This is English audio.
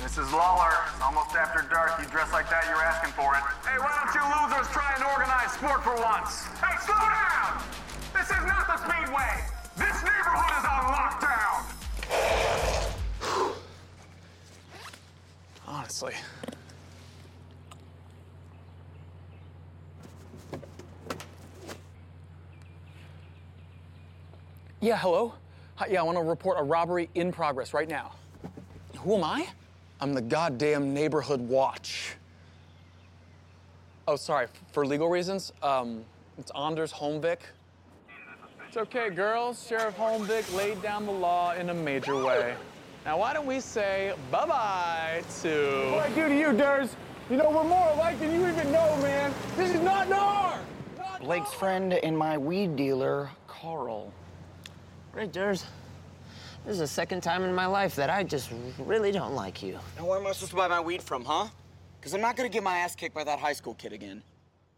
Mrs. Lawler, it's almost after dark. You dress like that, you're asking for it. Hey, why don't you losers try an organized sport for once? Hey, slow down! This is not the Speedway! This neighborhood is on lockdown! Honestly. Yeah, hello? Hi, yeah, I want to report a robbery in progress right now. Who am I? I'm the goddamn neighborhood watch. Oh, sorry, for legal reasons, it's Anders Holmvik. It's okay, girls. Sheriff Holmvik laid down the law in a major way. Now, why don't we say bye-bye to... What I do to you, Durs? You know, we're more alike than you even know, man. This is not NAR! Blake's friend and my weed dealer, Carl. Right, Durs. This is the second time in my life that I just really don't like you. Now, where am I supposed to buy my weed from, huh? Because I'm not gonna get my ass kicked by that high school kid again.